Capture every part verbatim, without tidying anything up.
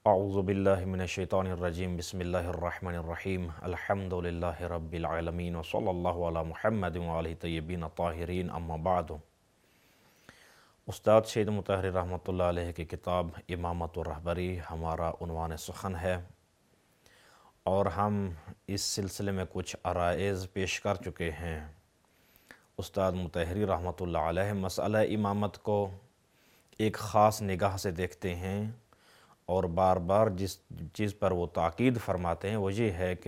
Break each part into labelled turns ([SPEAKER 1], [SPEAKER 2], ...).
[SPEAKER 1] اعوذ باللہ من الشیطان الرجیم بسم اللہ الرحمن الرحیم الحمد للہ رب العالمین وصلی اللہ علی محمد وآلہ طیبین الطاہرین اما بعد۔ استاد شہید مطہر رحمۃ اللہ علیہ کی کتاب امامت و رہبری ہمارا عنوان سخن ہے، اور ہم اس سلسلے میں کچھ عرائض پیش کر چکے ہیں۔ استاد مطہری رحمۃ اللہ علیہ مسئلہ امامت کو ایک خاص نگاہ سے دیکھتے ہیں، اور بار بار جس چیز پر وہ تاکید فرماتے ہیں وہ یہ ہے کہ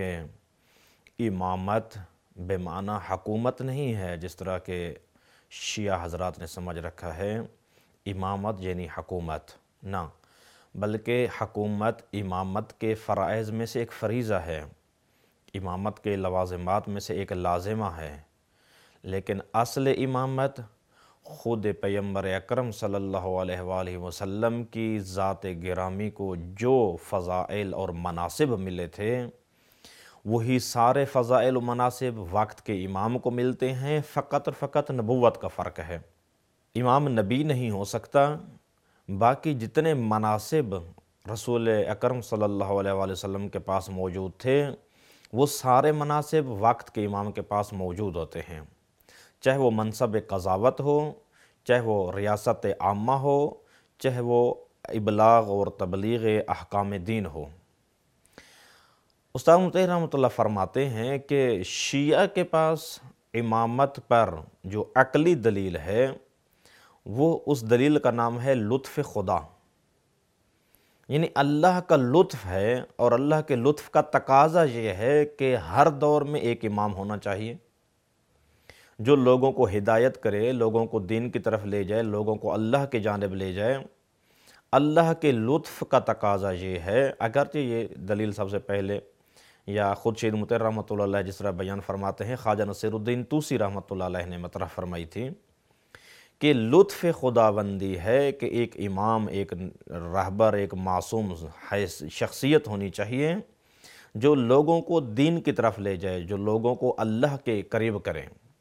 [SPEAKER 1] امامت بے معنی حکومت نہیں ہے، جس طرح کہ شیعہ حضرات نے سمجھ رکھا ہے امامت یعنی حکومت، نہ، بلکہ حکومت امامت کے فرائض میں سے ایک فریضہ ہے، امامت کے لوازمات میں سے ایک لازمہ ہے، لیکن اصل امامت خود پیغمبر اکرم صلی اللہ علیہ وآلہ وسلم کی ذات گرامی کو جو فضائل اور مناصب ملے تھے، وہی سارے فضائل و مناصب وقت کے امام کو ملتے ہیں، فقط اور فقط نبوت کا فرق ہے۔ امام نبی نہیں ہو سکتا، باقی جتنے مناصب رسول اکرم صلی اللہ علیہ وآلہ وسلم کے پاس موجود تھے، وہ سارے مناصب وقت کے امام کے پاس موجود ہوتے ہیں، چاہے وہ منصب قضاوت ہو، چاہے وہ ریاست عامہ ہو، چاہے وہ ابلاغ اور تبلیغ احکام دین ہو۔ استاد مطہر رحمۃ اللہ فرماتے ہیں کہ شیعہ کے پاس امامت پر جو عقلی دلیل ہے، وہ اس دلیل کا نام ہے لطف خدا، یعنی اللہ کا لطف ہے، اور اللہ کے لطف کا تقاضا یہ ہے کہ ہر دور میں ایک امام ہونا چاہیے جو لوگوں کو ہدایت کرے، لوگوں کو دین کی طرف لے جائے، لوگوں کو اللہ کی جانب لے جائے۔ اللہ کے لطف کا تقاضا یہ ہے، اگرچہ یہ دلیل سب سے پہلے یا خود شہید مطہر رحمۃ اللہ علیہ جس طرح بیان فرماتے ہیں خواجہ نصیر الدین طوسی رحمۃ اللہ علیہ نے مطرح فرمائی تھی کہ لطف خداوندی ہے کہ ایک امام، ایک رہبر، ایک معصوم شخصیت ہونی چاہیے جو لوگوں کو دین کی طرف لے جائے، جو لوگوں کو اللہ کے قریب کرے۔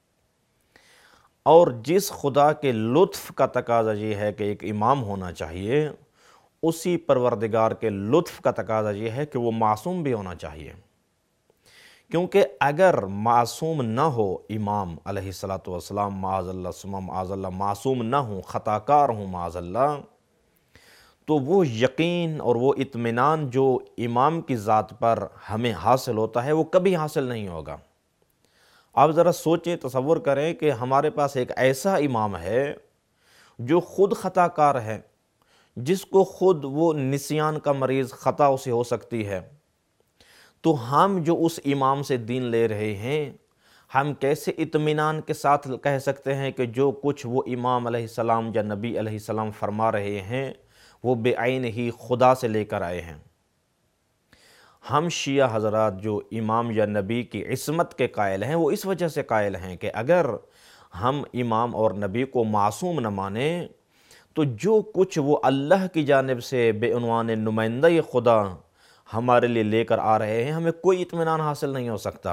[SPEAKER 1] اور جس خدا کے لطف کا تقاضا یہ ہے کہ ایک امام ہونا چاہیے، اسی پروردگار کے لطف کا تقاضا یہ ہے کہ وہ معصوم بھی ہونا چاہیے، کیونکہ اگر معصوم نہ ہو امام علیہ الصلاۃ والسلام، معاذ اللہ ثم معاذ اللہ، معصوم نہ ہوں، خطا کار ہوں معاذ اللہ، تو وہ یقین اور وہ اطمینان جو امام کی ذات پر ہمیں حاصل ہوتا ہے وہ کبھی حاصل نہیں ہوگا۔ آپ ذرا سوچیں، تصور کریں کہ ہمارے پاس ایک ایسا امام ہے جو خود خطا کار ہے، جس کو خود وہ نسیان کا مریض، خطا اسے ہو سکتی ہے، تو ہم جو اس امام سے دین لے رہے ہیں، ہم کیسے اطمینان کے ساتھ کہہ سکتے ہیں کہ جو کچھ وہ امام علیہ السلام یا نبی علیہ السلام فرما رہے ہیں وہ بے عین ہی خدا سے لے کر آئے ہیں؟ ہم شیعہ حضرات جو امام یا نبی کی عصمت کے قائل ہیں، وہ اس وجہ سے قائل ہیں کہ اگر ہم امام اور نبی کو معصوم نہ مانیں تو جو کچھ وہ اللہ کی جانب سے بے عنوان نمائندہ خدا ہمارے لیے لے کر آ رہے ہیں، ہمیں کوئی اطمینان حاصل نہیں ہو سکتا۔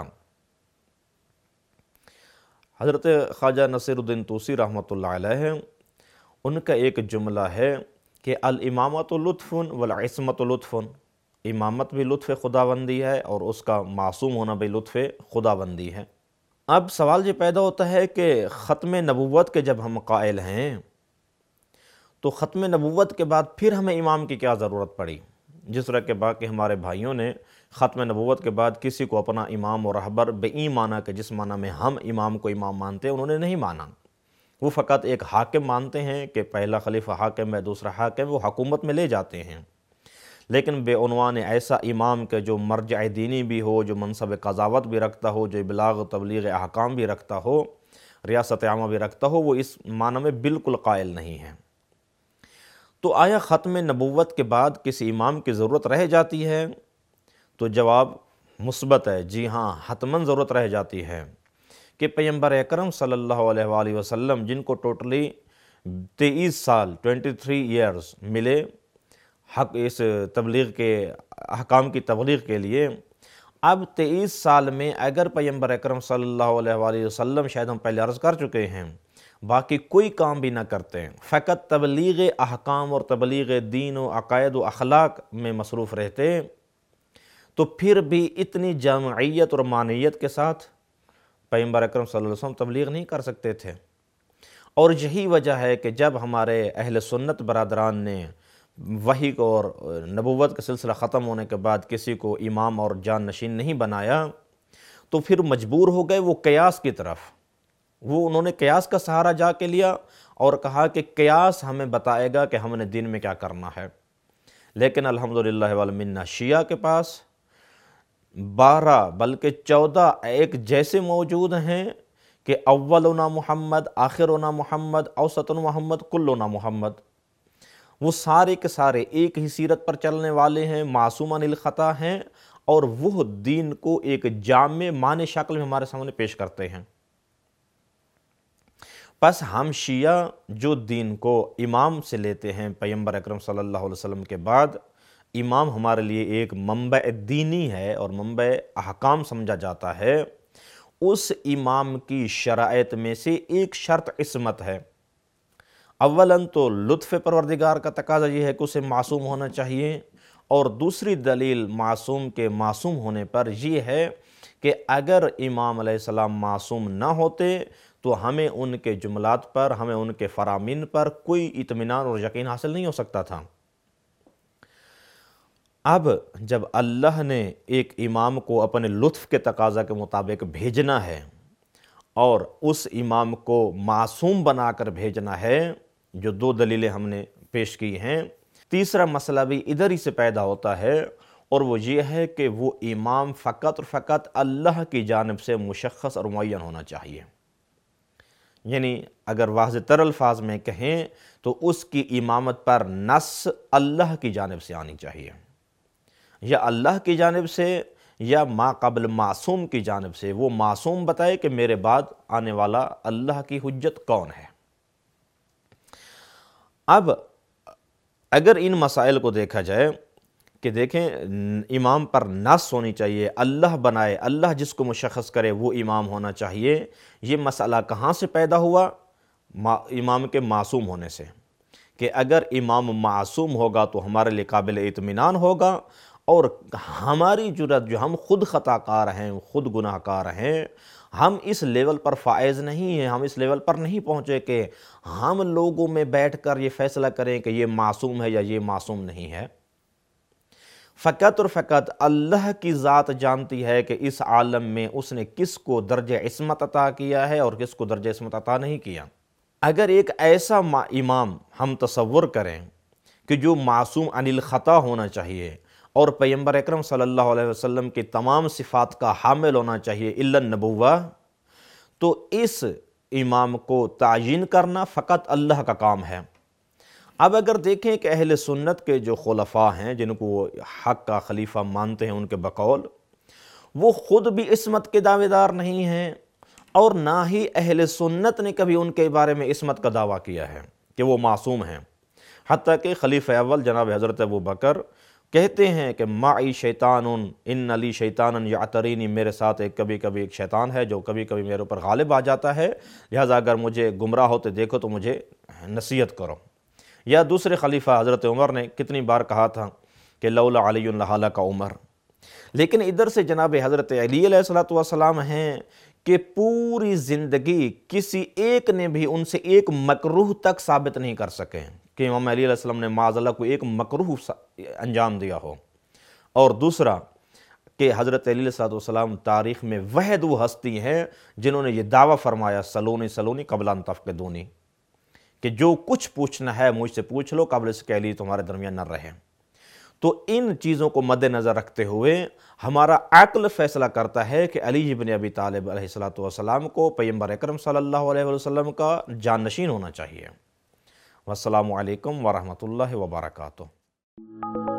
[SPEAKER 1] حضرت خواجہ نصیر الدین طوسی رحمۃ اللہ علیہ، ان کا ایک جملہ ہے کہ الامامۃ لطف والعصمۃ لطف، امامت بھی لطف خداوندی ہے اور اس کا معصوم ہونا بھی لطف خداوندی ہے۔ اب سوال یہ پیدا ہوتا ہے کہ ختم نبوت کے جب ہم قائل ہیں تو ختم نبوت کے بعد پھر ہمیں امام کی کیا ضرورت پڑی؟ جس طرح کہ باقی ہمارے بھائیوں نے ختم نبوت کے بعد کسی کو اپنا امام و رہبر بے این مانا کہ جس معنی میں ہم امام کو امام مانتے ہیں، انہوں نے نہیں مانا۔ وہ فقط ایک حاکم مانتے ہیں کہ پہلا خلیفہ حاکم ہے، دوسرا حاکم، وہ حکومت میں لے جاتے ہیں، لیکن بے عنوان ایسا امام کہ جو مرجع دینی بھی ہو، جو منصب قضاوت بھی رکھتا ہو، جو ابلاغ و تبلیغ احکام بھی رکھتا ہو، ریاست عامہ بھی رکھتا ہو، وہ اس معنی میں بالکل قائل نہیں ہے۔ تو آیا ختم نبوت کے بعد کسی امام کی ضرورت رہ جاتی ہے؟ تو جواب مثبت ہے، جی ہاں، حتماً ضرورت رہ جاتی ہے، کہ پیغمبر اکرم صلی اللہ علیہ وآلہ وسلم جن کو ٹوٹلی تیئیس سال ٹوینٹی تھری ایئرز ملے حق اس تبلیغ کے احکام کی تبلیغ کے لیے، اب تیئیس سال میں اگر پیغمبر اکرم صلی اللہ علیہ وآلہ وسلم، شاید ہم پہلے عرض کر چکے ہیں، باقی کوئی کام بھی نہ کرتے ہیں، فقط تبلیغ احکام اور تبلیغ دین و عقائد و اخلاق میں مصروف رہتے، تو پھر بھی اتنی جامعیت اور معنیت کے ساتھ پیغمبر اکرم صلی اللہ علیہ وسلم تبلیغ نہیں کر سکتے تھے۔ اور یہی وجہ ہے کہ جب ہمارے اہل سنت برادران نے وحی کو اور نبوت کا سلسلہ ختم ہونے کے بعد کسی کو امام اور جان نشین نہیں بنایا، تو پھر مجبور ہو گئے وہ قیاس کی طرف۔ وہ انہوں نے قیاس کا سہارا جا کے لیا اور کہا کہ قیاس ہمیں بتائے گا کہ ہم نے دین میں کیا کرنا ہے۔ لیکن الحمدللہ والمنہ شیعہ کے پاس بارہ بلکہ چودہ ایک جیسے موجود ہیں کہ اولنا محمد، آخرنا محمد، اوسطنا محمد، کلنا محمد۔ وہ سارے کے سارے ایک ہی سیرت پر چلنے والے ہیں، معصوم عن الخطا ہیں، اور وہ دین کو ایک جامع معنی شکل میں ہمارے سامنے پیش کرتے ہیں۔ پس ہم شیعہ جو دین کو امام سے لیتے ہیں، پیغمبر اکرم صلی اللہ علیہ وسلم کے بعد امام ہمارے لیے ایک منبع دینی ہے اور منبع احکام سمجھا جاتا ہے، اس امام کی شرائط میں سے ایک شرط عصمت ہے۔ اولاً تو لطف پروردگار کا تقاضا یہ ہے کہ اسے معصوم ہونا چاہیے، اور دوسری دلیل معصوم کے معصوم ہونے پر یہ ہے کہ اگر امام علیہ السلام معصوم نہ ہوتے تو ہمیں ان کے جملات پر، ہمیں ان کے فرامین پر کوئی اطمینان اور یقین حاصل نہیں ہو سکتا تھا۔ اب جب اللہ نے ایک امام کو اپنے لطف کے تقاضا کے مطابق بھیجنا ہے اور اس امام کو معصوم بنا کر بھیجنا ہے، جو دو دلیلیں ہم نے پیش کی ہیں، تیسرا مسئلہ بھی ادھر ہی سے پیدا ہوتا ہے، اور وہ یہ ہے کہ وہ امام فقط اور فقط اللہ کی جانب سے مشخص اور معین ہونا چاہیے۔ یعنی اگر واضح تر الفاظ میں کہیں تو اس کی امامت پر نص اللہ کی جانب سے آنی چاہیے، یا اللہ کی جانب سے یا ما قبل معصوم کی جانب سے۔ وہ معصوم بتائے کہ میرے بعد آنے والا اللہ کی حجت کون ہے۔ اب اگر ان مسائل کو دیکھا جائے کہ دیکھیں امام پر نص ہونی چاہیے، اللہ بنائے، اللہ جس کو مشخص کرے وہ امام ہونا چاہیے، یہ مسئلہ کہاں سے پیدا ہوا؟ امام کے معصوم ہونے سے، کہ اگر امام معصوم ہوگا تو ہمارے لیے قابل اطمینان ہوگا، اور ہماری جرات جو ہم خود خطا کار ہیں، خود گناہ کار ہیں، ہم اس لیول پر فائز نہیں ہیں، ہم اس لیول پر نہیں پہنچے کہ ہم لوگوں میں بیٹھ کر یہ فیصلہ کریں کہ یہ معصوم ہے یا یہ معصوم نہیں ہے۔ فقط اور فقط اللہ کی ذات جانتی ہے کہ اس عالم میں اس نے کس کو درجہ عصمت عطا کیا ہے اور کس کو درجہ عصمت عطا نہیں کیا۔ اگر ایک ایسا امام ہم تصور کریں کہ جو معصوم عن الخطا ہونا چاہیے اور پیغمبر اکرم صلی اللہ علیہ وسلم کی تمام صفات کا حامل ہونا چاہیے الا النبوہ، تو اس امام کو تعیین کرنا فقط اللہ کا کام ہے۔ اب اگر دیکھیں کہ اہل سنت کے جو خلفاء ہیں جن کو وہ حق کا خلیفہ مانتے ہیں ان کے بقول، وہ خود بھی عصمت کے دعوے دار نہیں ہیں، اور نہ ہی اہل سنت نے کبھی ان کے بارے میں عصمت کا دعویٰ کیا ہے کہ وہ معصوم ہیں۔ حتیٰ کہ خلیفہ اول جناب حضرت ابو بکر کہتے ہیں کہ معی شیطان ان علی شیطان یعترینی، میرے ساتھ ایک کبھی کبھی ایک شیطان ہے جو کبھی کبھی میرے اوپر غالب آ جاتا ہے، لہٰذا اگر مجھے گمراہ ہوتے دیکھو تو مجھے نصیحت کرو۔ یا دوسرے خلیفہ حضرت عمر نے کتنی بار کہا تھا کہ لولا علی لہلک عمر۔ لیکن ادھر سے جناب حضرت علی علیہ الصلوۃ والسلام ہیں کہ پوری زندگی کسی ایک نے بھی ان سے ایک مکروہ تک ثابت نہیں کر سکے کہ امام علی علیہ السلام نے معاذ اللہ کو ایک مکروہ انجام دیا ہو۔ اور دوسرا کہ حضرت علی علیہ السلام تاریخ میں واحد وہ ہستی ہیں جنہوں نے یہ دعویٰ فرمایا سلونی سلونی قبل ان تفقدونی، کہ جو کچھ پوچھنا ہے مجھ سے پوچھ لو قبل اس کے علی تمہارے درمیان نہ رہے۔ تو ان چیزوں کو مد نظر رکھتے ہوئے ہمارا عقل فیصلہ کرتا ہے کہ علی بن ابی طالب علیہ السلام کو پیغمبر اکرم صلی اللہ علیہ وسلم کا جانشین ہونا چاہیے۔ والسلام علیکم ورحمۃ اللہ وبرکاتہ۔